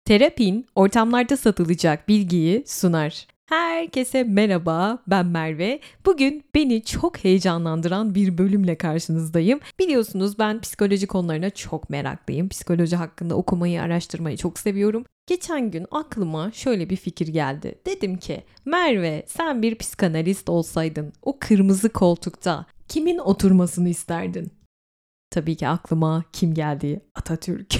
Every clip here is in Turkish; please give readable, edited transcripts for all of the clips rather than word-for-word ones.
Terapin ortamlarda satılacak bilgiyi sunar. Herkese merhaba, ben Merve. Bugün beni çok heyecanlandıran bir bölümle karşınızdayım. Biliyorsunuz ben psikoloji konularına çok meraklıyım. Psikoloji hakkında okumayı, araştırmayı çok seviyorum. Geçen gün aklıma şöyle bir fikir geldi. Dedim ki, Merve sen bir psikanalist olsaydın o kırmızı koltukta kimin oturmasını isterdin? Tabii ki aklıma kim geldi? Atatürk.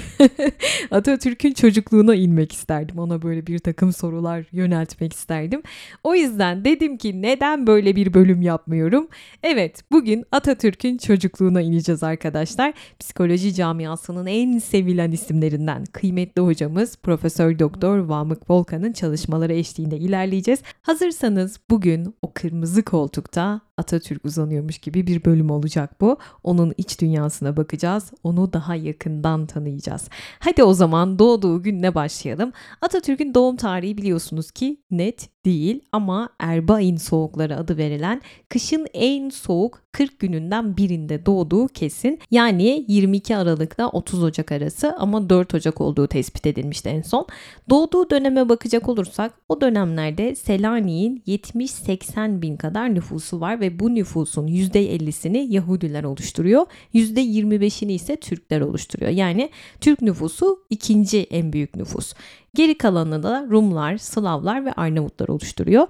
Atatürk'ün çocukluğuna inmek isterdim. Ona böyle bir takım sorular yöneltmek isterdim. O yüzden dedim ki neden böyle bir bölüm yapmıyorum? Evet, bugün Atatürk'ün çocukluğuna ineceğiz arkadaşlar. Psikoloji camiasının en sevilen isimlerinden kıymetli hocamız Profesör Doktor Vamık Volkan'ın çalışmaları eşliğinde ilerleyeceğiz. Hazırsanız bugün o kırmızı koltukta Atatürk uzanıyormuş gibi bir bölüm olacak bu. Onun iç dünyasına bakacağız. Onu daha yakından tanıyacağız. Hadi o zaman doğduğu günle başlayalım. Atatürk'ün doğum tarihi biliyorsunuz ki net değil ama Erbain soğukları adı verilen kışın en soğuk 40 gününden birinde doğduğu kesin. Yani 22 Aralık'la 30 Ocak arası ama 4 Ocak olduğu tespit edilmişti en son. Doğduğu döneme bakacak olursak o dönemlerde Selanik'in 70-80 bin kadar nüfusu var ve bu nüfusun %50'sini Yahudiler oluşturuyor. %25'ini ise Türkler oluşturuyor. Yani Türk nüfusu ikinci en büyük nüfus. Geri kalanını da Rumlar, Slavlar ve Arnavutlar oluşturuyor.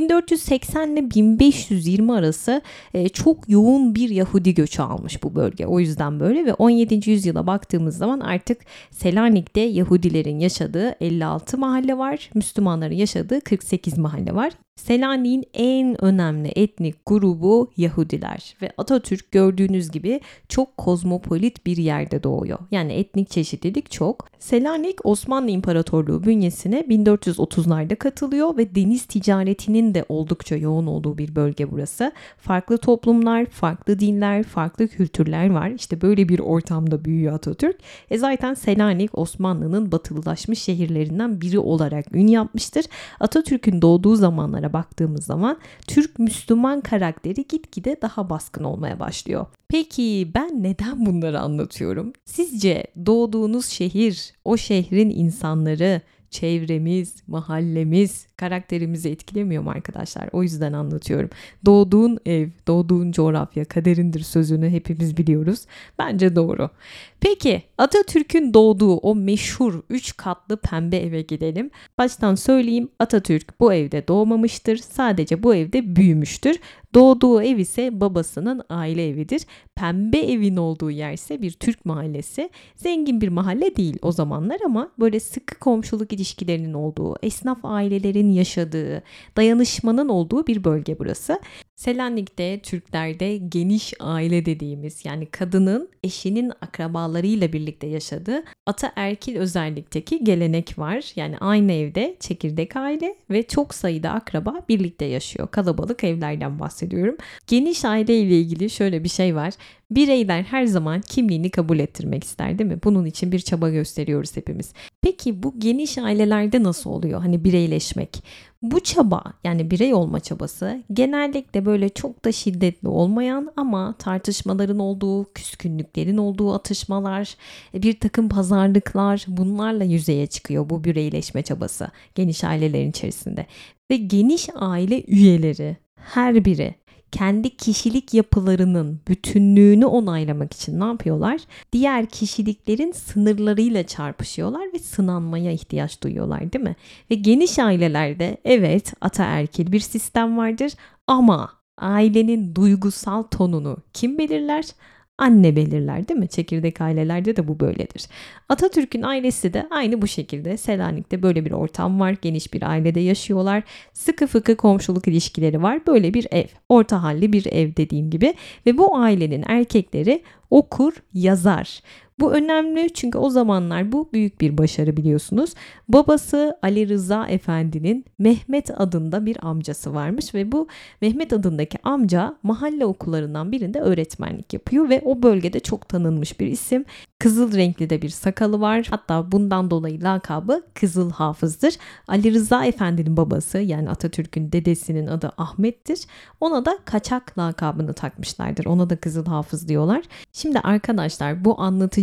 1480 ile 1520 arası çok yoğun bir Yahudi göçü almış bu bölge. O yüzden böyle ve 17. yüzyıla baktığımız zaman artık Selanik'te Yahudilerin yaşadığı 56 mahalle var. Müslümanların yaşadığı 48 mahalle var. Selanik'in en önemli etnik grubu Yahudiler ve Atatürk gördüğünüz gibi çok kozmopolit bir yerde doğuyor. Yani etnik çeşitlilik çok. Selanik Osmanlı İmparatorluğu bünyesine 1430'larda katılıyor ve deniz ticaretinin de oldukça yoğun olduğu bir bölge burası. Farklı toplumlar, farklı dinler, farklı kültürler var. İşte böyle bir ortamda büyüyor Atatürk. Zaten Selanik Osmanlı'nın batılılaşmış şehirlerinden biri olarak ün yapmıştır. Atatürk'ün doğduğu zamanlara baktığımız zaman Türk-Müslüman karakteri gitgide daha baskın olmaya başlıyor. Peki ben neden bunları anlatıyorum? Sizce doğduğunuz şehir, o şehrin insanları, çevremiz, mahallemiz, karakterimizi etkilemiyor mu arkadaşlar? O yüzden anlatıyorum. Doğduğun ev, doğduğun coğrafya kaderindir sözünü hepimiz biliyoruz. Bence doğru. Peki Atatürk'ün doğduğu o meşhur 3 katlı pembe eve gidelim. Baştan söyleyeyim, Atatürk bu evde doğmamıştır. Sadece bu evde büyümüştür. Doğduğu ev ise babasının aile evidir. Pembe evin olduğu yer ise bir Türk mahallesi. Zengin bir mahalle değil o zamanlar ama böyle sıkı komşuluk ilişkilerinin olduğu, esnaf ailelerin yaşadığı, dayanışmanın olduğu bir bölge burası. Selanik'te Türklerde geniş aile dediğimiz yani kadının eşinin akrabalarıyla birlikte yaşadığı ataerkil özellikteki gelenek var. Yani aynı evde çekirdek aile ve çok sayıda akraba birlikte yaşıyor. Kalabalık evlerden bahsediyorum. Geniş aile ile ilgili şöyle bir şey var. Bireyler her zaman kimliğini kabul ettirmek ister değil mi? Bunun için bir çaba gösteriyoruz hepimiz. Peki bu geniş ailelerde nasıl oluyor? Hani bireyleşmek. Bu çaba yani birey olma çabası genellikle böyle çok da şiddetli olmayan ama tartışmaların olduğu, küskünlüklerin olduğu atışmalar, bir takım pazarlıklar bunlarla yüzeye çıkıyor bu bireyleşme çabası geniş ailelerin içerisinde. Ve geniş aile üyeleri her biri kendi kişilik yapılarının bütünlüğünü onaylamak için ne yapıyorlar? Diğer kişiliklerin sınırlarıyla çarpışıyorlar ve sınanmaya ihtiyaç duyuyorlar değil mi? Ve geniş ailelerde evet ataerkil bir sistem vardır ama ailenin duygusal tonunu kim belirler? Anne belirler değil mi? Çekirdek ailelerde de bu böyledir. Atatürk'ün ailesi de aynı bu şekilde. Selanik'te böyle bir ortam var. Geniş bir ailede yaşıyorlar. Sıkı fıkı komşuluk ilişkileri var. Böyle bir ev. Orta halli bir ev dediğim gibi. Ve bu ailenin erkekleri okur, yazar. Bu önemli çünkü o zamanlar bu büyük bir başarı biliyorsunuz. Babası Ali Rıza Efendi'nin Mehmet adında bir amcası varmış ve bu Mehmet adındaki amca mahalle okullarından birinde öğretmenlik yapıyor ve o bölgede çok tanınmış bir isim. Kızıl renkli de bir sakalı var. Hatta bundan dolayı lakabı Kızıl Hafız'dır. Ali Rıza Efendi'nin babası yani Atatürk'ün dedesinin adı Ahmet'tir. Ona da Kaçak lakabını takmışlardır. Ona da Kızıl Hafız diyorlar. Şimdi arkadaşlar bu anlatacağım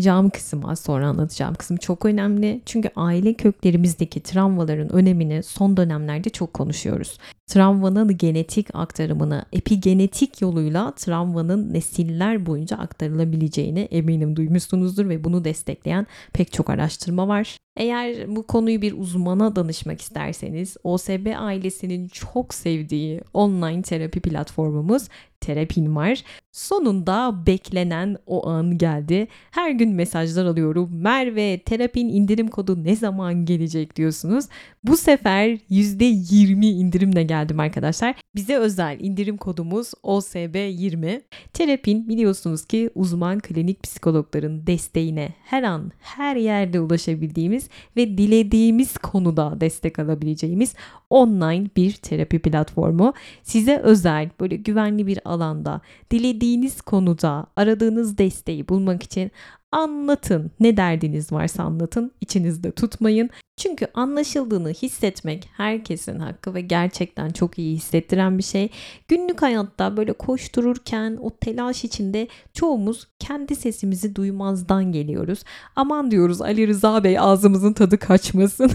anlatacağım kısım, az sonra anlatacağım kısım çok önemli. Çünkü aile köklerimizdeki travmaların önemini son dönemlerde çok konuşuyoruz. Travmanın genetik aktarımını, epigenetik yoluyla travmanın nesiller boyunca aktarılabileceğini eminim duymuşsunuzdur ve bunu destekleyen pek çok araştırma var. Eğer bu konuyu bir uzmana danışmak isterseniz, OSB ailesinin çok sevdiği online terapi platformumuz Terapin var. Sonunda beklenen o an geldi. Her gün mesajlar alıyorum. Merve, Terapin indirim kodu ne zaman gelecek diyorsunuz. Bu sefer %20 indirimle geldim arkadaşlar. Bize özel indirim kodumuz OSB20. Terapin biliyorsunuz ki uzman klinik psikologların desteğine her an her yerde ulaşabildiğimiz ve dilediğimiz konuda destek alabileceğimiz online bir terapi platformu. Size özel böyle güvenli bir alanda dilediğiniz konuda aradığınız desteği bulmak için anlatın. Ne derdiniz varsa anlatın. İçinizde tutmayın. Çünkü anlaşıldığını hissetmek herkesin hakkı ve gerçekten çok iyi hissettiren bir şey. Günlük hayatta böyle koştururken o telaş içinde çoğumuz kendi sesimizi duymazdan geliyoruz. Aman diyoruz Ali Rıza Bey ağzımızın tadı kaçmasın.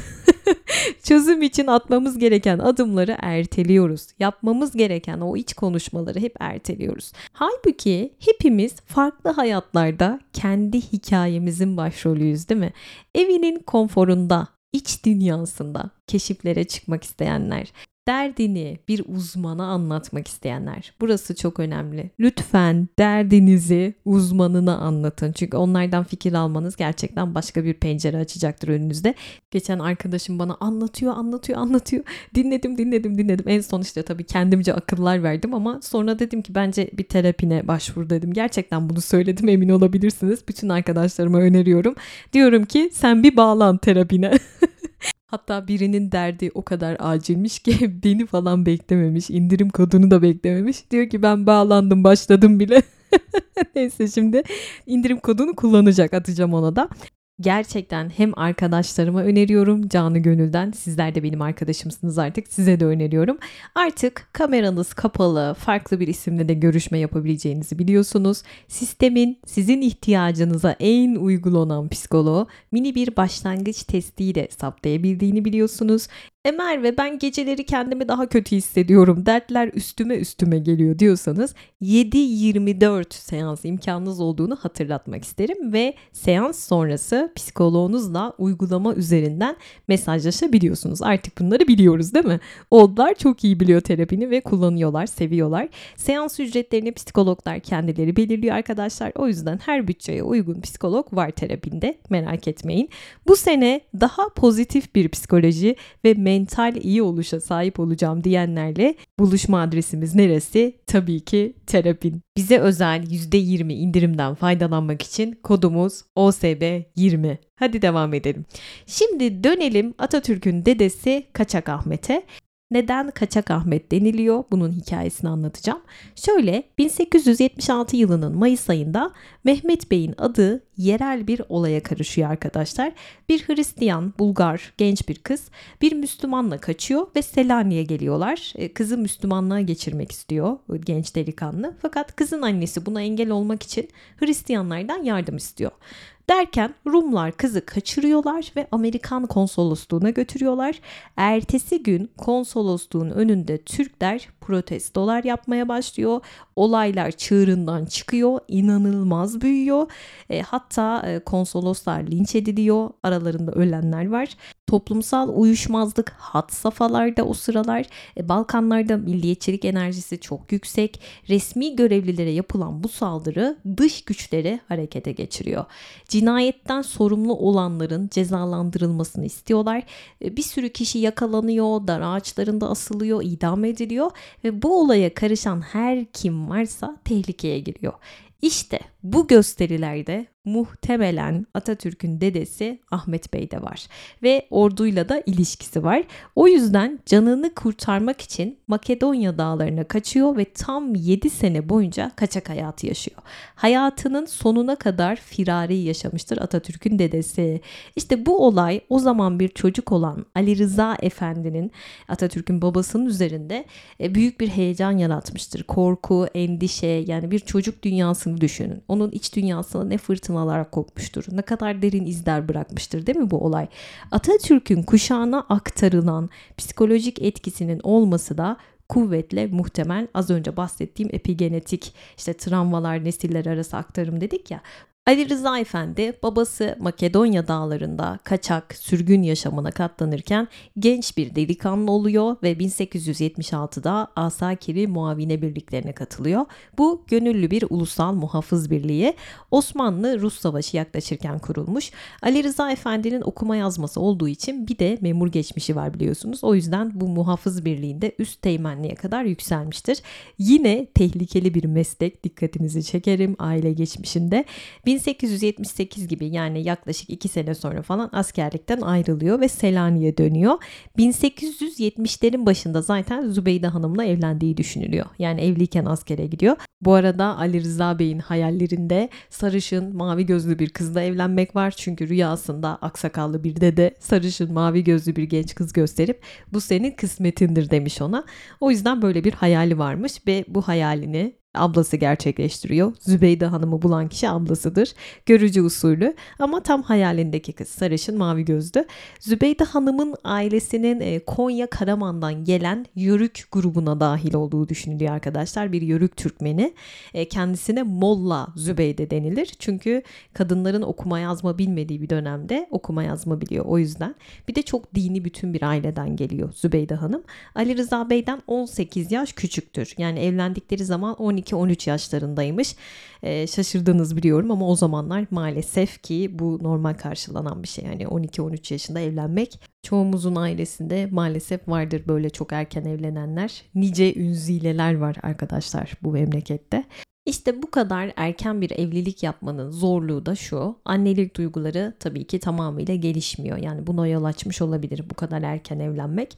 Çözüm için atmamız gereken adımları erteliyoruz. Yapmamız gereken o iç konuşmaları hep erteliyoruz. Halbuki hepimiz farklı hayatlarda kendi hikayemizin başrolüyüz, değil mi? Evinin konforunda, iç dünyasında keşiflere çıkmak isteyenler, derdini bir uzmana anlatmak isteyenler. Burası çok önemli. Lütfen derdinizi uzmanına anlatın. Çünkü onlardan fikir almanız gerçekten başka bir pencere açacaktır önünüzde. Geçen arkadaşım bana anlatıyor. Dinledim. En son işte tabii kendimce akıllar verdim ama sonra dedim ki bence bir terapine başvur dedim. Gerçekten bunu söyledim, emin olabilirsiniz. Bütün arkadaşlarıma öneriyorum. Diyorum ki sen bir bağlan terapine. Hatta birinin derdi o kadar acilmiş ki beni falan beklememiş. İndirim kodunu da beklememiş. Diyor ki ben bağlandım, başladım bile. Neyse, şimdi indirim kodunu kullanacak, atacağım ona da. Gerçekten hem arkadaşlarıma öneriyorum canı gönülden. Sizler de benim arkadaşımsınız artık. Size de öneriyorum. Artık kameranız kapalı, farklı bir isimle de görüşme yapabileceğinizi biliyorsunuz. Sistemin sizin ihtiyacınıza en uygun olan psikoloğu mini bir başlangıç testiyle saptayabildiğini biliyorsunuz. Merve ben geceleri kendimi daha kötü hissediyorum, dertler üstüme geliyor diyorsanız 7-24 seans imkanınız olduğunu hatırlatmak isterim ve seans sonrası psikoloğunuzla uygulama üzerinden mesajlaşabiliyorsunuz. Artık bunları biliyoruz, değil mi? Oğullar çok iyi biliyor terapini ve kullanıyorlar, seviyorlar. Seans ücretlerini psikologlar kendileri belirliyor arkadaşlar. O yüzden her bütçeye uygun psikolog var terapinde, merak etmeyin. Bu sene daha pozitif bir psikoloji ve mental iyi oluşa sahip olacağım diyenlerle buluşma adresimiz neresi? Tabii ki Terapin. Bize özel %20 indirimden faydalanmak için kodumuz OSB20. Hadi devam edelim. Şimdi dönelim Atatürk'ün dedesi Kaçak Ahmet'e. Neden Kaçak Ahmet deniliyor? Bunun hikayesini anlatacağım. Şöyle 1876 yılının Mayıs ayında Mehmet Bey'in adı yerel bir olaya karışıyor arkadaşlar. Bir Hristiyan, Bulgar genç bir kız bir Müslümanla kaçıyor ve Selanik'e geliyorlar. Kızı Müslümanlığa geçirmek istiyor genç delikanlı. Fakat kızın annesi buna engel olmak için Hristiyanlardan yardım istiyor. Derken Rumlar kızı kaçırıyorlar ve Amerikan konsolosluğuna götürüyorlar. Ertesi gün konsolosluğun önünde Türkler protestolar yapmaya başlıyor. Olaylar çığırından çıkıyor, inanılmaz büyüyor. Hatta konsoloslar linç ediliyor, aralarında ölenler var. Toplumsal uyuşmazlık had safhalarda o sıralar. Balkanlarda milliyetçilik enerjisi çok yüksek. Resmi görevlilere yapılan bu saldırı dış güçleri harekete geçiriyor. Cinayetten sorumlu olanların cezalandırılmasını istiyorlar. Bir sürü kişi yakalanıyor, dar ağaçlarında asılıyor, idam ediliyor ve bu olaya karışan her kim varsa tehlikeye giriyor. İşte bu gösterilerde muhtemelen Atatürk'ün dedesi Ahmet Bey de var ve orduyla da ilişkisi var. O yüzden canını kurtarmak için Makedonya dağlarına kaçıyor ve tam 7 sene boyunca kaçak hayatı yaşıyor. Hayatının sonuna kadar firari yaşamıştır Atatürk'ün dedesi. İşte bu olay o zaman bir çocuk olan Ali Rıza Efendi'nin, Atatürk'ün babasının üzerinde büyük bir heyecan yaratmıştır. Korku, endişe, yani bir çocuk dünyasını düşünün. Onun iç dünyasına ne fırtınalar kopmuştur, ne kadar derin izler bırakmıştır değil mi bu olay? Atatürk'ün kuşağına aktarılan psikolojik etkisinin olması da kuvvetle muhtemel. Az önce bahsettiğim epigenetik işte travmalar, nesiller arası aktarım dedik ya. Ali Rıza Efendi babası Makedonya dağlarında kaçak, sürgün yaşamına katlanırken genç bir delikanlı oluyor ve 1876'da Asakiri Muavine Birliklerine katılıyor. Bu gönüllü bir ulusal muhafız birliği. Osmanlı-Rus Savaşı yaklaşırken kurulmuş. Ali Rıza Efendi'nin okuma yazması olduğu için bir de memur geçmişi var biliyorsunuz. O yüzden bu muhafız birliğinde üst teğmenliğe kadar yükselmiştir. Yine tehlikeli bir meslek, dikkatinizi çekerim aile geçmişinde. 1878 gibi yani yaklaşık 2 sene sonra falan askerlikten ayrılıyor ve Selanik'e dönüyor. 1870'lerin başında zaten Zübeyde Hanım'la evlendiği düşünülüyor. Yani evliyken askere gidiyor. Bu arada Ali Rıza Bey'in hayallerinde sarışın, mavi gözlü bir kızla evlenmek var. Çünkü rüyasında aksakallı bir dede sarışın, mavi gözlü bir genç kız gösterip bu senin kısmetindir demiş ona. O yüzden böyle bir hayali varmış ve bu hayalini ablası gerçekleştiriyor. Zübeyde Hanım'ı bulan kişi ablasıdır. Görücü usulü ama tam hayalindeki kız sarışın mavi gözlü. Zübeyde Hanım'ın ailesinin Konya Karaman'dan gelen Yörük grubuna dahil olduğu düşünülüyor arkadaşlar. Bir Yörük Türkmeni. Kendisine Molla Zübeyde denilir. Çünkü kadınların okuma yazma bilmediği bir dönemde okuma yazma biliyor o yüzden. Bir de çok dini bütün bir aileden geliyor Zübeyde Hanım. Ali Rıza Bey'den 18 yaş küçüktür. Yani evlendikleri zaman 12-13 yaşlarındaymış. Şaşırdınız biliyorum ama o zamanlar maalesef ki bu normal karşılanan bir şey. Yani 12-13 yaşında evlenmek çoğumuzun ailesinde maalesef vardır böyle çok erken evlenenler. Nice ünzileler var arkadaşlar bu memlekette. İşte bu kadar erken bir evlilik yapmanın zorluğu da şu. Annelik duyguları tabii ki tamamıyla gelişmiyor. Yani buna yol açmış olabilir bu kadar erken evlenmek.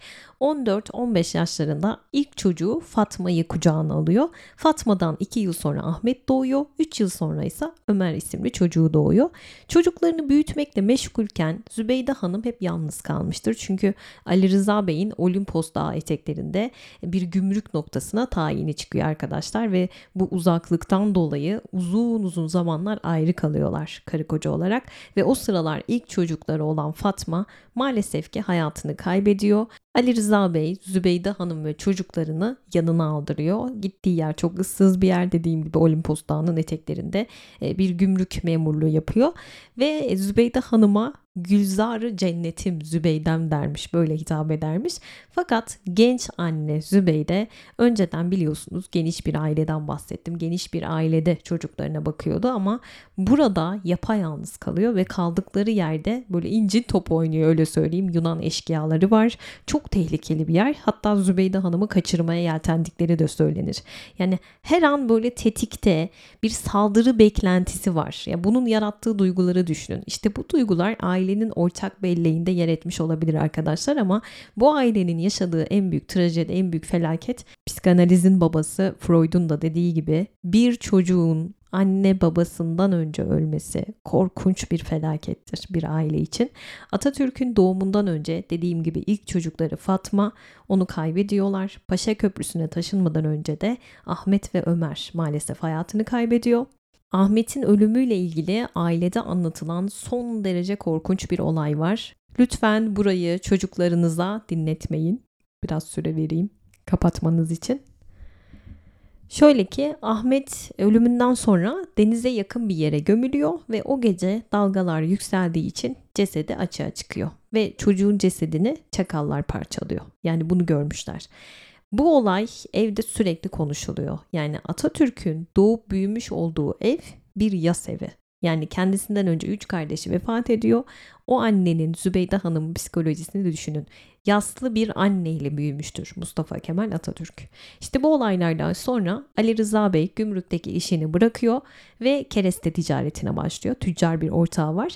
14-15 yaşlarında ilk çocuğu Fatma'yı kucağına alıyor. Fatma'dan 2 yıl sonra Ahmet doğuyor. 3 yıl sonra ise Ömer isimli çocuğu doğuyor. Çocuklarını büyütmekle meşgulken Zübeyde Hanım hep yalnız kalmıştır. Çünkü Ali Rıza Bey'in Olimpos Dağı eteklerinde bir gümrük noktasına tayini çıkıyor arkadaşlar ve bu uzaklıktan dolayı uzun zamanlar ayrı kalıyorlar karı koca olarak ve o sıralar ilk çocukları olan Fatma maalesef ki hayatını kaybediyor. Ali Rıza Bey, Zübeyde Hanım ve çocuklarını yanına aldırıyor. Gittiği yer çok ıssız bir yer, dediğim gibi Olimpos Dağı'nın eteklerinde bir gümrük memurluğu yapıyor. Ve Zübeyde Hanım'a Gülzar-ı Cennetim Zübeydem dermiş, böyle hitap edermiş. Fakat genç anne Zübeyde önceden biliyorsunuz geniş bir aileden bahsettim. Geniş bir ailede çocuklarına bakıyordu ama burada yapayalnız kalıyor ve kaldıkları yerde böyle incin top oynuyor, öyle söyleyeyim. Yunan eşkıyaları var. Çok tehlikeli bir yer. Hatta Zübeyde Hanım'ı kaçırmaya yeltendikleri de söylenir. Yani her an böyle tetikte bir saldırı beklentisi var. Ya bunun yarattığı duyguları düşünün. İşte bu duygular ailenin ortak belleğinde yer etmiş olabilir arkadaşlar ama bu ailenin yaşadığı en büyük trajedi, en büyük felaket psikanalizin babası Freud'un da dediği gibi bir çocuğun anne babasından önce ölmesi korkunç bir felakettir bir aile için. Atatürk'ün doğumundan önce dediğim gibi ilk çocukları Fatma, onu kaybediyorlar. Paşa Köprüsü'ne taşınmadan önce de Ahmet ve Ömer maalesef hayatını kaybediyor. Ahmet'in ölümüyle ilgili ailede anlatılan son derece korkunç bir olay var. Lütfen burayı çocuklarınıza dinletmeyin. Biraz süre vereyim kapatmanız için. Şöyle ki Ahmet ölümünden sonra denize yakın bir yere gömülüyor ve o gece dalgalar yükseldiği için cesedi açığa çıkıyor. Ve çocuğun cesedini çakallar parçalıyor. Yani bunu görmüşler. Bu olay evde sürekli konuşuluyor. Yani Atatürk'ün doğup büyümüş olduğu ev bir yas evi. Yani kendisinden önce 3 kardeşi vefat ediyor. O annenin, Zübeyde Hanım'ın psikolojisini de düşünün. Yaslı bir anneyle büyümüştür Mustafa Kemal Atatürk. İşte bu olaylardan sonra Ali Rıza Bey gümrükteki işini bırakıyor ve kereste ticaretine başlıyor. Tüccar bir ortağı var.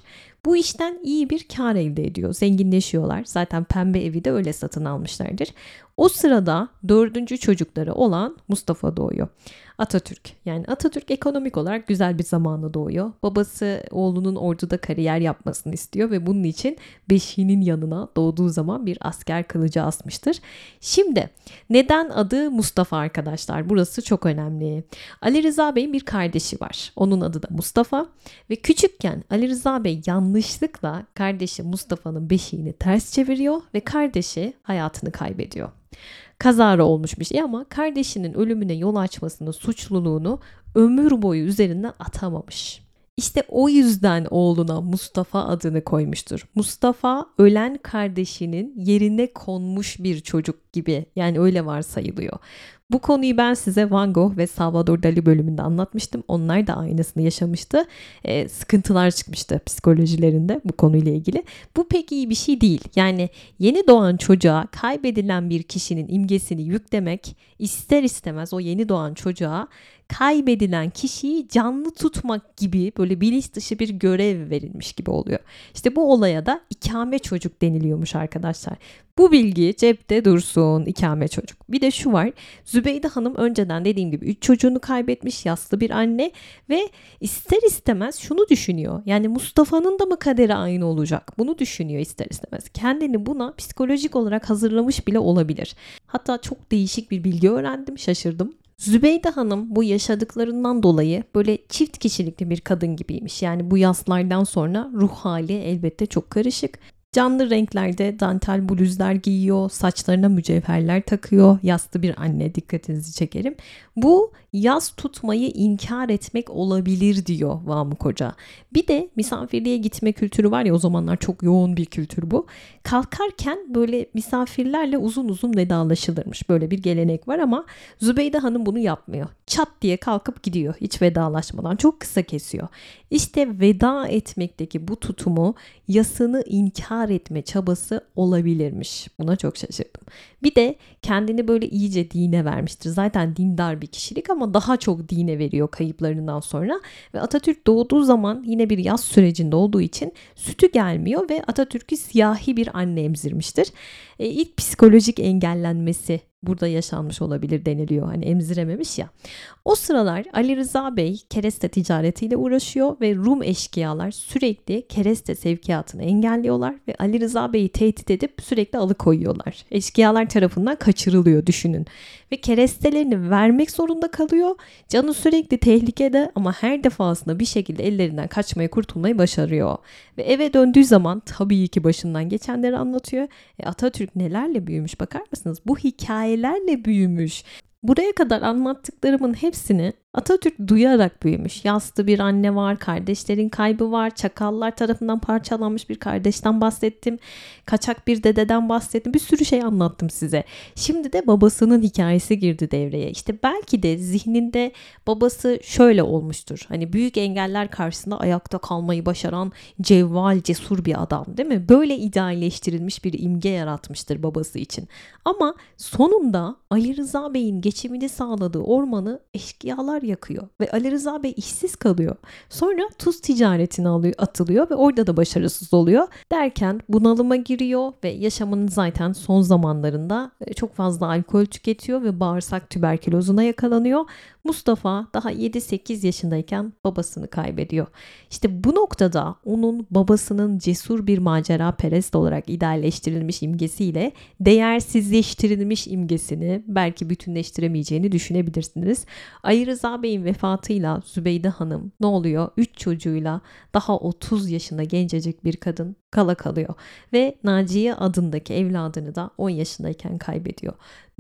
Bu işten iyi bir kar elde ediyor. Zenginleşiyorlar. Zaten pembe evi de öyle satın almışlardır. O sırada 4. çocukları olan Mustafa doğuyor. Atatürk. Yani Atatürk ekonomik olarak güzel bir zamanda doğuyor. Babası oğlunun orduda kariyer yapmasını istiyor ve bunun için beşiğinin yanına doğduğu zaman bir asker kılıcı asmıştır. Şimdi neden adı Mustafa arkadaşlar? Burası çok önemli. Ali Rıza Bey'in bir kardeşi var. Onun adı da Mustafa ve küçükken Ali Rıza Bey yanlışlıkla kardeşi Mustafa'nın beşiğini ters çeviriyor ve kardeşi hayatını kaybediyor. Kazara olmuş bir şey ama kardeşinin ölümüne yol açmasının suçluluğunu ömür boyu üzerinden atamamış. İşte o yüzden oğluna Mustafa adını koymuştur. Mustafa ölen kardeşinin yerine konmuş bir çocuk gibi, yani öyle varsayılıyor. Bu konuyu ben size Van Gogh ve Salvador Dali bölümünde anlatmıştım. Onlar da aynısını yaşamıştı. Sıkıntılar çıkmıştı psikolojilerinde bu konuyla ilgili. Bu pek iyi bir şey değil. Yani yeni doğan çocuğa kaybedilen bir kişinin imgesini yüklemek ister istemez o yeni doğan çocuğa kaybedilen kişiyi canlı tutmak gibi böyle bilinç dışı bir görev verilmiş gibi oluyor. İşte bu olaya da ikame çocuk deniliyormuş arkadaşlar. Bu bilgi cepte dursun, ikame çocuk. Bir de şu var, Zübeyde Hanım önceden dediğim gibi 3 çocuğunu kaybetmiş, yaslı bir anne ve ister istemez şunu düşünüyor. Yani Mustafa'nın da mı kaderi aynı olacak? Bunu düşünüyor ister istemez. Kendini buna psikolojik olarak hazırlamış bile olabilir. Hatta çok değişik bir bilgi öğrendim, şaşırdım. Zübeyde Hanım bu yaşadıklarından dolayı böyle çift kişilikli bir kadın gibiymiş. Yani bu yaslardan sonra ruh hali elbette çok karışık. Canlı renklerde dantel bluzlar giyiyor, saçlarına mücevherler takıyor. Yaslı bir anne, dikkatinizi çekerim. Bu yas tutmayı inkar etmek olabilir diyor Vamık Hoca. Bir de misafirliğe gitme kültürü var ya, o zamanlar çok yoğun bir kültür bu. Kalkarken böyle misafirlerle uzun uzun vedalaşılırmış. Böyle bir gelenek var ama Zübeyde Hanım bunu yapmıyor. Çat diye kalkıp gidiyor hiç vedalaşmadan. Çok kısa kesiyor. İşte veda etmekteki bu tutumu yasını inkar etme çabası olabilirmiş. Buna çok şaşırdım. Bir de kendini böyle iyice dine vermiştir. Zaten dindar bir kişilik ama daha çok dine veriyor kayıplarından sonra. Ve Atatürk doğduğu zaman yine bir yas sürecinde olduğu için sütü gelmiyor ve Atatürk'ü siyahi bir anne emzirmiştir. İlk psikolojik engellenmesi burada yaşanmış olabilir deniliyor. Hani emzirememiş ya. O sıralar Ali Rıza Bey kereste ticaretiyle uğraşıyor ve Rum eşkıyalar sürekli kereste sevkiyatını engelliyorlar ve Ali Rıza Bey'i tehdit edip sürekli alıkoyuyorlar. Eşkıyalar tarafından kaçırılıyor, düşünün. Ve kerestelerini vermek zorunda kalıyor. Canı sürekli tehlikede ama her defasında bir şekilde ellerinden kaçmayı, kurtulmayı başarıyor. Ve eve döndüğü zaman tabii ki başından geçenleri anlatıyor. Atatürk nelerle büyümüş bakar mısınız? Bu hikayelerle büyümüş. Buraya kadar anlattıklarımın hepsini Atatürk duyarak büyümüş. Yaslı bir anne var, kardeşlerin kaybı var, çakallar tarafından parçalanmış bir kardeşten bahsettim, kaçak bir dededen bahsettim, bir sürü şey anlattım size. Şimdi de babasının hikayesi girdi devreye. İşte belki de zihninde babası şöyle olmuştur. Hani büyük engeller karşısında ayakta kalmayı başaran cevval, cesur bir adam, değil mi? Böyle idealleştirilmiş bir imge yaratmıştır babası için. Ama sonunda Ali Rıza Bey'in geçimini sağladığı ormanı eşkıyalar yakıyor ve Ali Rıza Bey işsiz kalıyor. Sonra tuz ticaretine atılıyor ve orada da başarısız oluyor. Derken bunalıma giriyor ve yaşamının zaten son zamanlarında çok fazla alkol tüketiyor ve bağırsak tüberkülozuna yakalanıyor. Mustafa daha 7-8 yaşındayken babasını kaybediyor. İşte bu noktada onun babasının cesur bir macera perest olarak idealleştirilmiş imgesiyle değersizleştirilmiş imgesini belki bütünleştiremeyeceğini düşünebilirsiniz. Ali Rıza Bey'in vefatıyla Zübeyde Hanım ne oluyor? 3 çocuğuyla daha 30 yaşında gencecik bir kadın kala kalıyor ve Naciye adındaki evladını da 10 yaşındayken kaybediyor.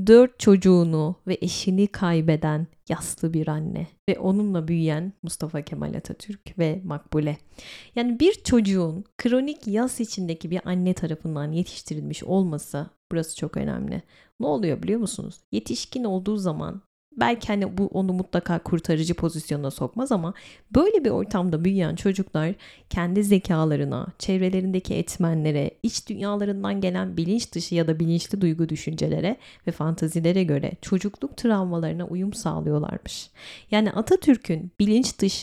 4 çocuğunu ve eşini kaybeden yaslı bir anne ve onunla büyüyen Mustafa Kemal Atatürk ve Makbule. Yani bir çocuğun kronik yas içindeki bir anne tarafından yetiştirilmiş olması, burası çok önemli. Ne oluyor biliyor musunuz? Yetişkin olduğu zaman belki hani bu onu mutlaka kurtarıcı pozisyona sokmaz ama böyle bir ortamda büyüyen çocuklar kendi zekalarına, çevrelerindeki etmenlere, iç dünyalarından gelen bilinç dışı ya da bilinçli duygu düşüncelere ve fantazilere göre çocukluk travmalarına uyum sağlıyorlarmış. Yani Atatürk'ün bilinç dışı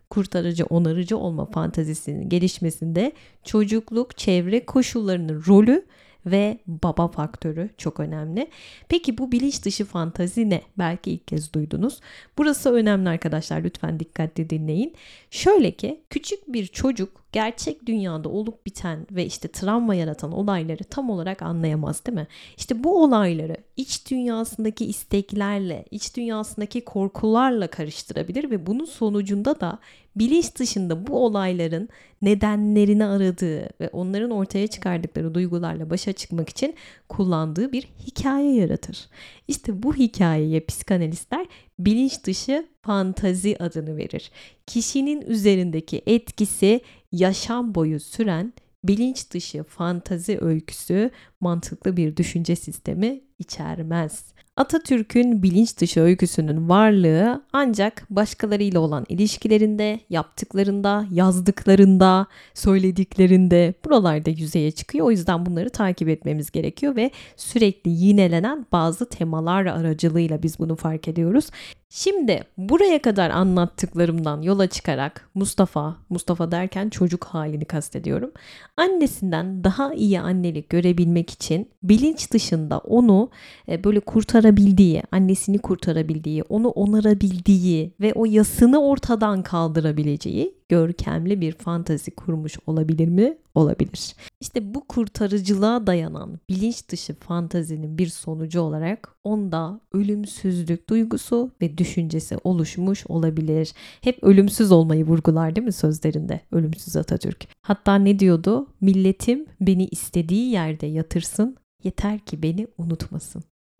kurtarıcı, onarıcı olma fantazisinin gelişmesinde çocukluk, çevre koşullarının rolü ve baba faktörü çok önemli. Peki bu bilinç dışı fantazi ne? Belki ilk kez duydunuz. Burası önemli arkadaşlar, lütfen dikkatli dinleyin. Şöyle ki küçük bir çocuk gerçek dünyada olup biten ve işte travma yaratan olayları tam olarak anlayamaz, değil mi? İşte bu olayları iç dünyasındaki isteklerle, iç dünyasındaki korkularla karıştırabilir ve bunun sonucunda da bilinç dışında bu olayların nedenlerini aradığı ve onların ortaya çıkardıkları duygularla başa çıkmak için kullandığı bir hikaye yaratır. İşte bu hikayeye psikanalistler bilinç dışı fantazi adını verir. Kişinin üzerindeki etkisi yaşam boyu süren bilinç dışı fantazi öyküsü mantıklı bir düşünce sistemi içermez. Atatürk'ün bilinç dışı öyküsünün varlığı ancak başkalarıyla olan ilişkilerinde, yaptıklarında, yazdıklarında, söylediklerinde buralarda yüzeye çıkıyor. O yüzden bunları takip etmemiz gerekiyor ve sürekli yinelenen bazı temalar aracılığıyla biz bunu fark ediyoruz. Şimdi buraya kadar anlattıklarımdan yola çıkarak Mustafa derken çocuk halini kastediyorum. Annesinden daha iyi annelik görebilmek için bilinç dışında onu böyle kurtarabildiği, annesini kurtarabildiği, onu onarabildiği ve o yasını ortadan kaldırabileceği görkemli bir fantazi kurmuş olabilir mi? Olabilir. İşte bu kurtarıcılığa dayanan bilinç dışı fantazinin bir sonucu olarak onda ölümsüzlük duygusu ve düşüncesi oluşmuş olabilir. Hep ölümsüz olmayı vurgular, değil mi sözlerinde ölümsüz Atatürk? Hatta ne diyordu? Milletim beni istediği yerde yatırsın, yeter ki beni unutmasın.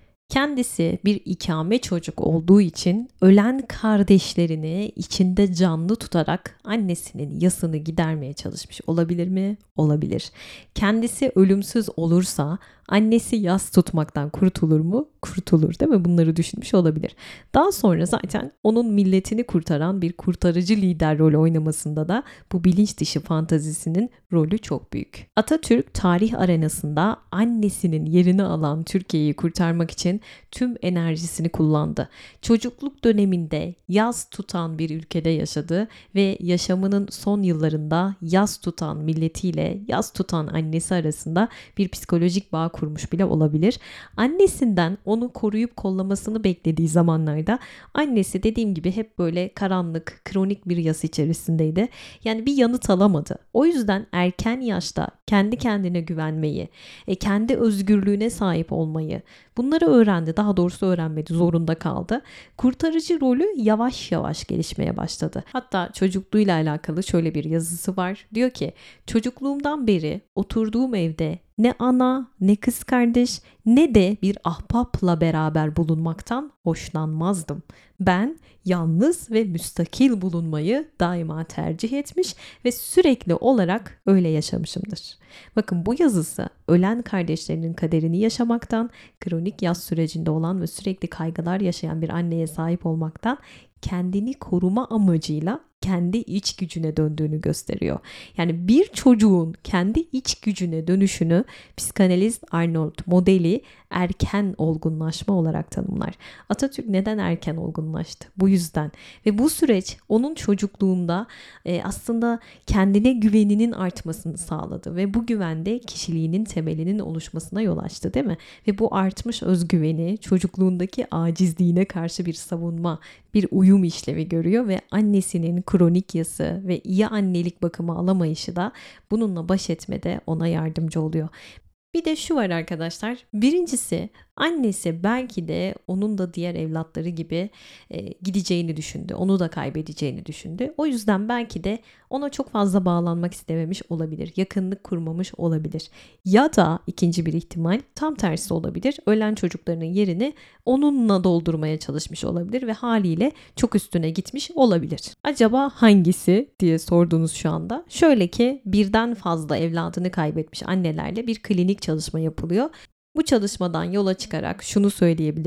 Kendisi bir ikame çocuk olduğu için ölen kardeşlerini içinde canlı tutarak annesinin yasını gidermeye çalışmış olabilir mi? Olabilir. Kendisi ölümsüz olursa annesi yas tutmaktan kurtulur mu? Kurtulur, değil mi? Bunları düşünmüş olabilir. Daha sonra zaten onun milletini kurtaran bir kurtarıcı lider rolü oynamasında da bu bilinç dışı fantazisinin rolü çok büyük. Atatürk tarih arenasında annesinin yerini alan Türkiye'yi kurtarmak için tüm enerjisini kullandı. Çocukluk döneminde yas tutan bir ülkede yaşadı ve yaşamının son yıllarında yas tutan milletiyle yas tutan annesi arasında bir psikolojik bağ kurmuş bile olabilir. Annesinden onu koruyup kollamasını beklediği zamanlarda annesi dediğim gibi hep böyle karanlık, kronik bir yas içerisindeydi. Yani bir yanıt alamadı. O yüzden erken yaşta kendi kendine güvenmeyi, kendi özgürlüğüne sahip olmayı, bunları öğrendi. Daha doğrusu öğrenmedi, zorunda kaldı. Kurtarıcı rolü yavaş yavaş gelişmeye başladı. Hatta çocukluğuyla alakalı şöyle bir yazısı var. Diyor ki, çocukluğumdan beri oturduğum evde ne ana, ne kız kardeş, ne de bir ahbapla beraber bulunmaktan hoşlanmazdım. Ben yalnız ve müstakil bulunmayı daima tercih etmiş ve sürekli olarak öyle yaşamışımdır. Bakın, bu yazısı ölen kardeşlerinin kaderini yaşamaktan, kronik yas sürecinde olan ve sürekli kaygılar yaşayan bir anneye sahip olmaktan kendini koruma amacıyla kendi iç gücüne döndüğünü gösteriyor. Yani bir çocuğun kendi iç gücüne dönüşünü psikanalist Arnold modeli erken olgunlaşma olarak tanımlar. Atatürk neden erken olgunlaştı? Bu yüzden. Ve bu süreç onun çocukluğunda aslında kendine güveninin artmasını sağladı ve bu güvende kişiliğinin temelinin oluşmasına yol açtı, değil mi? Ve bu artmış özgüveni çocukluğundaki acizliğine karşı bir savunma, bir uyum işlevi görüyor ve annesinin kronik yası ve iyi annelik bakımı alamayışı da bununla baş etmede ona yardımcı oluyor. Bir de şu var arkadaşlar. Birincisi, annesi belki de onun da diğer evlatları gibi gideceğini düşündü. Onu da kaybedeceğini düşündü. O yüzden belki de ona çok fazla bağlanmak istememiş olabilir. Yakınlık kurmamış olabilir. Ya da ikinci bir ihtimal tam tersi olabilir. Ölen çocuklarının yerini onunla doldurmaya çalışmış olabilir ve haliyle çok üstüne gitmiş olabilir. Acaba hangisi diye sordunuz şu anda. Şöyle ki, birden fazla evladını kaybetmiş annelerle bir klinik çalışma yapılıyor. Bu çalışmadan yola çıkarak şunu söyleyebiliriz.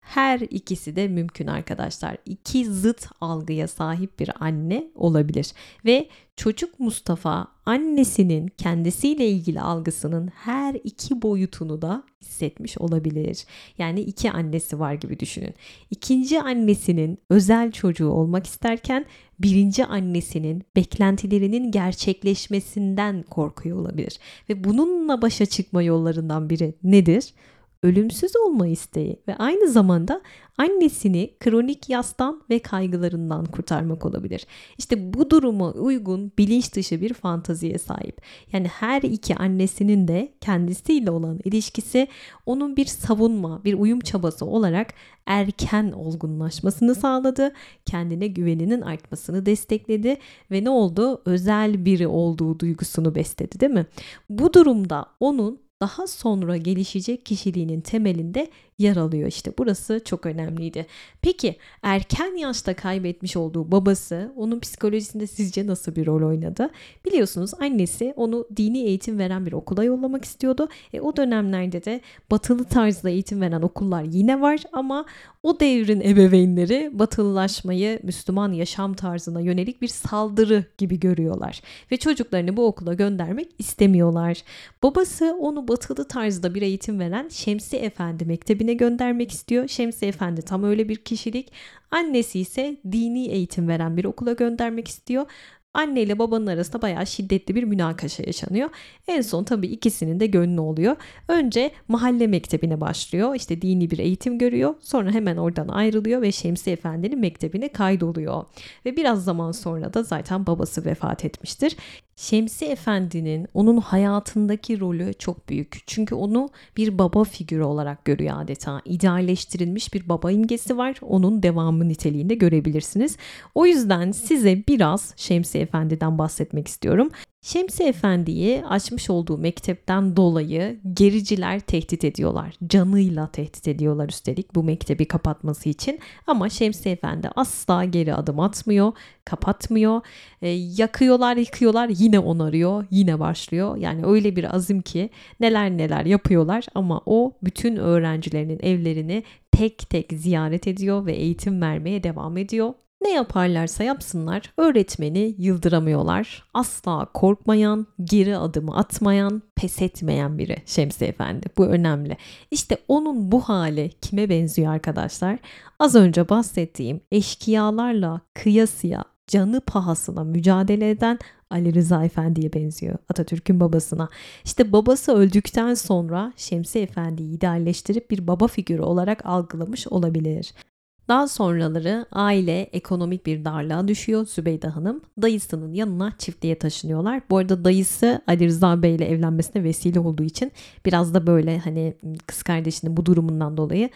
Her ikisi de mümkün arkadaşlar. İki zıt algıya sahip bir anne olabilir. Ve çocuk Mustafa annesinin kendisiyle ilgili algısının her iki boyutunu da hissetmiş olabilir. Yani iki annesi var gibi düşünün. İkinci annesinin özel çocuğu olmak isterken birinci annesinin beklentilerinin gerçekleşmesinden korkuyor olabilir. Ve bununla başa çıkma yollarından biri nedir? Ölümsüz olma isteği ve aynı zamanda annesini kronik yastan ve kaygılarından kurtarmak olabilir. İşte bu duruma uygun bilinç dışı bir fantaziye sahip. Yani her iki annesinin de kendisiyle olan ilişkisi onun bir savunma, bir uyum çabası olarak erken olgunlaşmasını sağladı. Kendine güveninin artmasını destekledi ve ne oldu? Özel biri olduğu duygusunu besledi, değil mi? Bu durumda onun daha sonra gelişecek kişiliğinin temelinde yer alıyor işte. Burası çok önemliydi. Peki erken yaşta kaybetmiş olduğu babası onun psikolojisinde sizce nasıl bir rol oynadı? Biliyorsunuz annesi onu dini eğitim veren bir okula yollamak istiyordu. O dönemlerde de batılı tarzda eğitim veren okullar yine var ama o devrin ebeveynleri batılılaşmayı Müslüman yaşam tarzına yönelik bir saldırı gibi görüyorlar. Ve çocuklarını bu okula göndermek istemiyorlar. Babası onu batılı tarzda bir eğitim veren Şemsi Efendi Mektebi'ne göndermek istiyor. Şemsi Efendi tam öyle bir kişilik. Annesi ise dini eğitim veren bir okula göndermek istiyor. Anne ile babanın arasında bayağı şiddetli bir münakaşa yaşanıyor. En son tabii ikisinin de gönlü oluyor. Önce mahalle mektebine başlıyor. İşte dini bir eğitim görüyor. Sonra hemen oradan ayrılıyor ve Şemsi Efendi'nin mektebine kaydoluyor. Ve biraz zaman sonra da zaten babası vefat etmiştir. Şemsi Efendi'nin onun hayatındaki rolü çok büyük. Çünkü onu bir baba figürü olarak görüyor adeta. İdealleştirilmiş bir baba imgesi var. Onun devamı niteliğinde görebilirsiniz. O yüzden size biraz Şemsi Efendi'den bahsetmek istiyorum. Şemsi Efendi'yi açmış olduğu mektepten dolayı gericiler tehdit ediyorlar. Canıyla tehdit ediyorlar üstelik bu mektebi kapatması için. Ama Şemsi Efendi asla geri adım atmıyor, kapatmıyor. Yakıyorlar, yıkıyorlar, yine onarıyor, yine başlıyor. Yani öyle bir azim ki neler neler yapıyorlar ama o bütün öğrencilerinin evlerini tek tek ziyaret ediyor ve eğitim vermeye devam ediyor. Ne yaparlarsa yapsınlar öğretmeni yıldıramıyorlar. Asla korkmayan, geri adımı atmayan, pes etmeyen biri Şemsi Efendi. Bu önemli. İşte onun bu hali kime benziyor arkadaşlar? Az önce bahsettiğim eşkıyalarla kıyasıya, canı pahasına mücadele eden Ali Rıza Efendi'ye benziyor. Atatürk'ün babasına. İşte babası öldükten sonra Şemsi Efendi'yi idealleştirip bir baba figürü olarak algılamış olabilir. Daha sonraları aile ekonomik bir darlığa düşüyor Zübeyde Hanım. Dayısının yanına çiftliğe taşınıyorlar. Bu arada dayısı Ali Rıza Bey ile evlenmesine vesile olduğu için biraz da böyle hani kız kardeşinin bu durumundan dolayı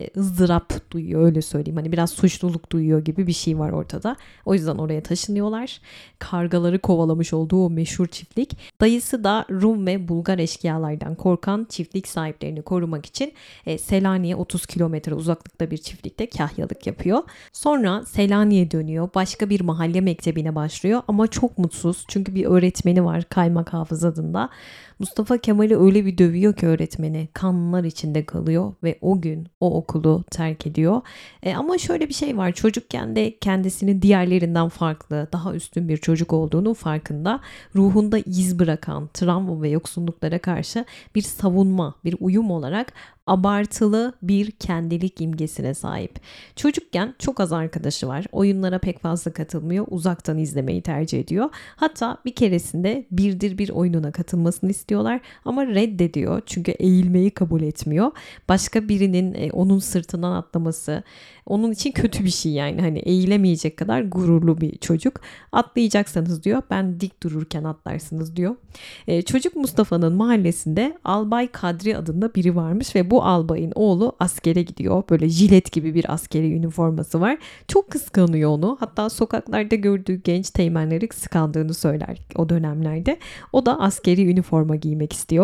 ızdırap duyuyor, öyle söyleyeyim. Hani biraz suçluluk duyuyor gibi bir şey var ortada. O yüzden oraya taşınıyorlar. Kargaları kovalamış olduğu o meşhur çiftlik. Dayısı da Rum ve Bulgar eşkıyalardan korkan çiftlik sahiplerini korumak için Selanik'e 30 kilometre uzaklıkta bir çiftlikte kahyalık yapıyor. Sonra Selanik'e dönüyor. Başka bir mahalle mektebine başlıyor ama çok mutsuz. Çünkü bir öğretmeni var, Kaymak Hafız adında. Mustafa Kemal'i öyle bir dövüyor ki öğretmeni kanlar içinde kalıyor ve o gün o okulu terk ediyor. Ama şöyle bir şey var, çocukken de kendisinin diğerlerinden farklı, daha üstün bir çocuk olduğunu farkında. Ruhunda iz bırakan travma ve yoksunluklara karşı bir savunma, bir uyum olarak abartılı bir kendilik imgesine sahip. Çocukken çok az arkadaşı var. Oyunlara pek fazla katılmıyor. Uzaktan izlemeyi tercih ediyor. Hatta bir keresinde birdir bir oyununa katılmasını istiyorlar ama reddediyor. Çünkü eğilmeyi kabul etmiyor. Başka birinin onun sırtından atlaması onun için kötü bir şey yani. Hani eğilemeyecek kadar gururlu bir çocuk. Atlayacaksanız diyor ben dik dururken atlarsınız diyor. Çocuk Mustafa'nın mahallesinde Albay Kadri adında biri varmış ve bu albayın oğlu askere gidiyor. Böyle jilet gibi bir askeri üniforması var. Çok kıskanıyor onu. Hatta sokaklarda gördüğü genç teğmenleri kıskandığını söyler o dönemlerde. O da askeri üniforma giymek istiyor.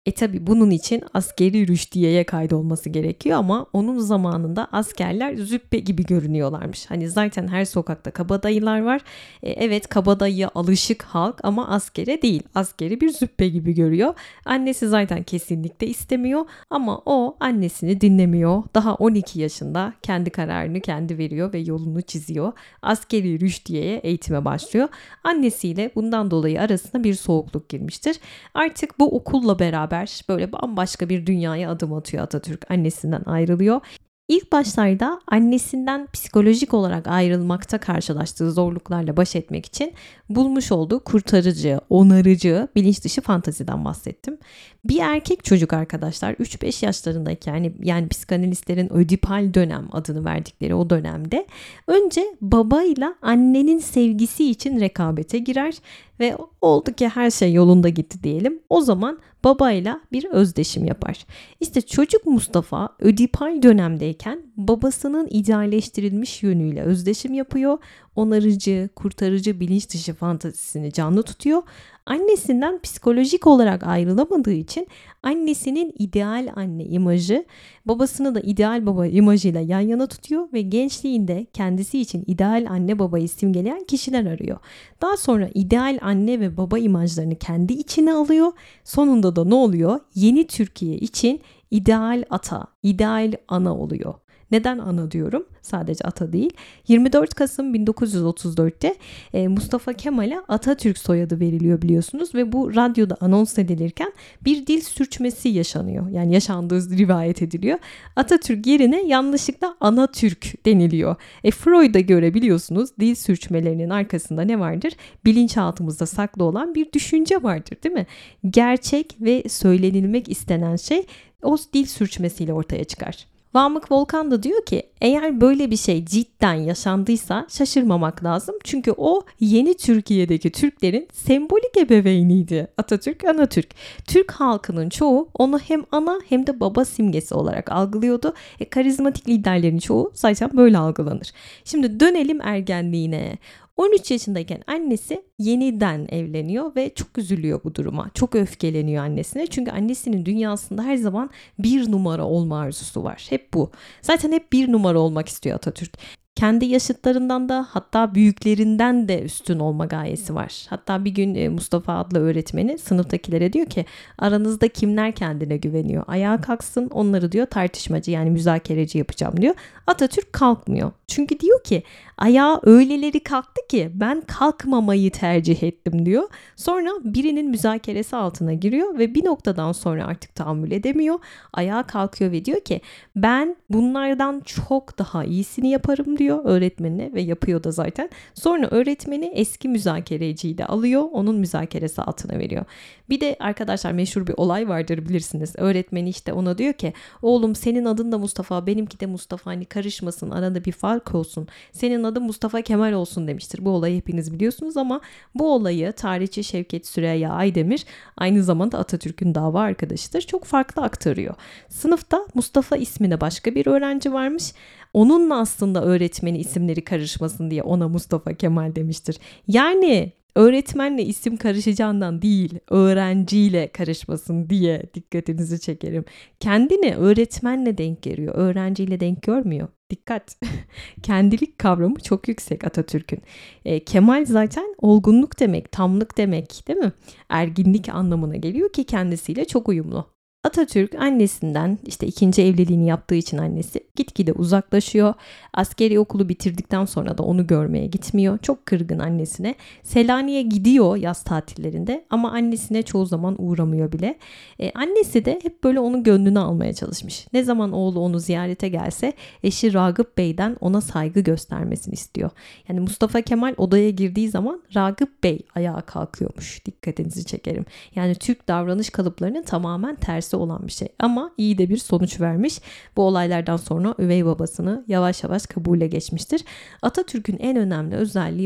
Tabii bunun için askeri rüştiyeye kaydolması gerekiyor ama onun zamanında askerler züppe gibi görünüyorlarmış. Hani zaten her sokakta kabadayılar var. Evet, kabadayıya alışık halk ama askere değil. Askeri bir züppe gibi görüyor. Annesi zaten kesinlikle istemiyor ama o annesini dinlemiyor. Daha 12 yaşında kendi kararını kendi veriyor ve yolunu çiziyor. Askeri rüştiyeye eğitime başlıyor. Annesiyle bundan dolayı arasına bir soğukluk girmiştir. Artık bu okulla beraber böyle bambaşka bir dünyaya adım atıyor Atatürk. Annesinden ayrılıyor. İlk başlarda annesinden psikolojik olarak ayrılmakta karşılaştığı zorluklarla baş etmek için bulmuş olduğu kurtarıcı, onarıcı, bilinç dışı fantaziden bahsettim. Bir erkek çocuk arkadaşlar 3-5 yaşlarındayken yani psikanalistlerin ödipal dönem adını verdikleri o dönemde önce babayla annenin sevgisi için rekabete girer ve oldu ki her şey yolunda gitti diyelim. O zaman babayla bir özdeşim yapar. İşte çocuk Mustafa ödipal dönemdeyken babasının idealleştirilmiş yönüyle özdeşim yapıyor. Onarıcı, kurtarıcı bilinç dışı fantazisini canlı tutuyor. Annesinden psikolojik olarak ayrılamadığı için annesinin ideal anne imajı babasını da ideal baba imajıyla yan yana tutuyor ve gençliğinde kendisi için ideal anne babayı simgeleyen kişiler arıyor. Daha sonra ideal anne ve baba imajlarını kendi içine alıyor. Sonunda da ne oluyor? Yeni Türkiye için ideal ata, ideal ana oluyor. Neden ana diyorum? Sadece ata değil. 24 Kasım 1934'te Mustafa Kemal'e Atatürk soyadı veriliyor biliyorsunuz ve bu radyoda anons edilirken bir dil sürçmesi yaşanıyor. Yani yaşandığı rivayet ediliyor. Atatürk yerine yanlışlıkla Anatürk deniliyor. Freud'a göre biliyorsunuz dil sürçmelerinin arkasında ne vardır? Bilinçaltımızda saklı olan bir düşünce vardır, değil mi? Gerçek ve söylenilmek istenen şey o dil sürçmesiyle ortaya çıkar. Vamık Volkan da diyor ki eğer böyle bir şey cidden yaşandıysa şaşırmamak lazım. Çünkü o yeni Türkiye'deki Türklerin sembolik ebeveyniydi. Atatürk, Anatürk. Türk halkının çoğu onu hem ana hem de baba simgesi olarak algılıyordu. Karizmatik liderlerin çoğu zaten böyle algılanır. Şimdi dönelim ergenliğine. 13 yaşındayken annesi yeniden evleniyor ve çok üzülüyor bu duruma. Çok öfkeleniyor annesine. Çünkü annesinin dünyasında her zaman bir numara olma arzusu var. Hep bu. Zaten hep bir numara olmak istiyor Atatürk. Kendi yaşıtlarından da hatta büyüklerinden de üstün olma gayesi var. Hatta bir gün Mustafa adlı öğretmeni sınıftakilere diyor ki aranızda kimler kendine güveniyor? Ayağa kalksın, onları diyor tartışmacı yani müzakereci yapacağım diyor. Atatürk kalkmıyor. Çünkü diyor ki ayağa öyleleri kalktı ki ben kalkmamayı tercih ettim diyor. Sonra birinin müzakeresi altına giriyor ve bir noktadan sonra artık tahammül edemiyor. Ayağa kalkıyor ve diyor ki ben bunlardan çok daha iyisini yaparım diyor öğretmenine ve yapıyor da zaten. Sonra öğretmeni eski müzakereciyi de alıyor, onun müzakeresi altına veriyor. Bir de arkadaşlar meşhur bir olay vardır bilirsiniz. Öğretmeni işte ona diyor ki oğlum senin adın da Mustafa, benimki de Mustafa, hani karışmasın, arada bir fark olsun. Senin adın Mustafa Kemal olsun demiştir. Bu olayı hepiniz biliyorsunuz ama bu olayı tarihçi Şevket Süreyya Aydemir aynı zamanda Atatürk'ün dava arkadaşıdır. Çok farklı aktarıyor. Sınıfta Mustafa isminde başka bir öğrenci varmış. Onunla aslında öğretmeni isimleri karışmasın diye ona Mustafa Kemal demiştir. Yani öğretmenle isim karışacağından değil, öğrenciyle karışmasın diye dikkatinizi çekerim. Kendini öğretmenle denk görüyor, öğrenciyle denk görmüyor. Dikkat! Kendilik kavramı çok yüksek Atatürk'ün. Kemal zaten olgunluk demek, tamlık demek, değil mi? Erginlik anlamına geliyor ki kendisiyle çok uyumlu. Atatürk annesinden işte ikinci evliliğini yaptığı için annesi gitgide uzaklaşıyor. Askeri okulu bitirdikten sonra da onu görmeye gitmiyor. Çok kırgın annesine. Selanik'e gidiyor yaz tatillerinde ama annesine çoğu zaman uğramıyor bile. Annesi de hep böyle onun gönlünü almaya çalışmış. Ne zaman oğlu onu ziyarete gelse eşi Ragıp Bey'den ona saygı göstermesini istiyor. Yani Mustafa Kemal odaya girdiği zaman Ragıp Bey ayağa kalkıyormuş. Dikkatinizi çekerim. Yani Türk davranış kalıplarının tamamen tersi olan bir şey ama iyi de bir sonuç vermiş. Bu olaylardan sonra üvey babasını yavaş yavaş kabule geçmiştir. Atatürk'ün en önemli özelliği bu.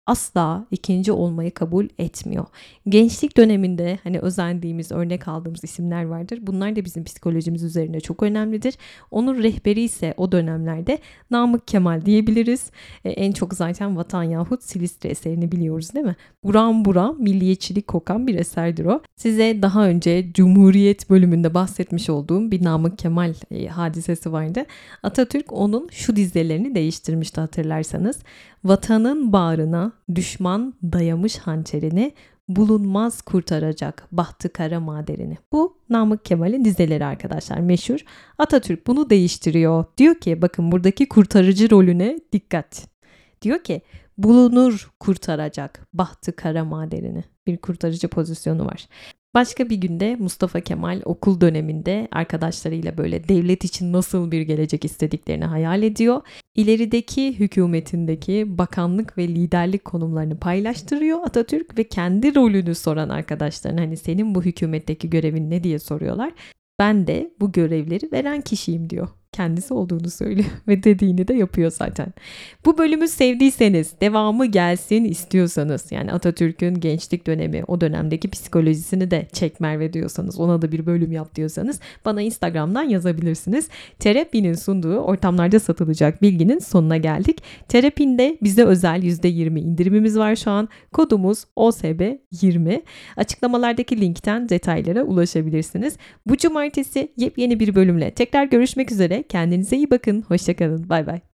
asla ikinci olmayı kabul etmiyor. Gençlik döneminde hani özendiğimiz, örnek aldığımız isimler vardır. Bunlar da bizim psikolojimiz üzerinde çok önemlidir. Onun rehberi ise o dönemlerde Namık Kemal diyebiliriz. En çok zaten Vatan yahut Silistre eserini biliyoruz değil mi? Buram buram milliyetçilik kokan bir eserdir o. Size daha önce Cumhuriyet bölümünde bahsetmiş olduğum bir Namık Kemal hadisesi vardı. Atatürk onun şu dizelerini değiştirmişti hatırlarsanız. Vatanın bağrına düşman dayamış hançerini, bulunmaz kurtaracak bahtı kara maderini. Bu Namık Kemal'in dizeleri arkadaşlar, meşhur. Atatürk bunu değiştiriyor. Diyor ki bakın buradaki kurtarıcı rolüne dikkat. Diyor ki bulunur kurtaracak bahtı kara maderini. Bir kurtarıcı pozisyonu var. Başka bir günde Mustafa Kemal okul döneminde arkadaşlarıyla böyle devlet için nasıl bir gelecek istediklerini hayal ediyor. İlerideki hükümetindeki bakanlık ve liderlik konumlarını paylaştırıyor Atatürk ve kendi rolünü soran arkadaşlarına hani senin bu hükümetteki görevin ne diye soruyorlar. Ben de bu görevleri veren kişiyim diyor. Kendisi olduğunu söylüyor ve dediğini de yapıyor zaten. Bu bölümü sevdiyseniz, devamı gelsin istiyorsanız, yani Atatürk'ün gençlik dönemi, o dönemdeki psikolojisini de çek Merve diyorsanız, ona da bir bölüm yap diyorsanız bana Instagram'dan yazabilirsiniz. Terapinin sunduğu ortamlarda satılacak bilginin sonuna geldik. Terapinde bize özel %20 indirimimiz var şu an. Kodumuz OSB20. Açıklamalardaki linkten detaylara ulaşabilirsiniz. Bu cumartesi yepyeni bir bölümle tekrar görüşmek üzere. Kendinize iyi bakın. Hoşça kalın. Bay bay.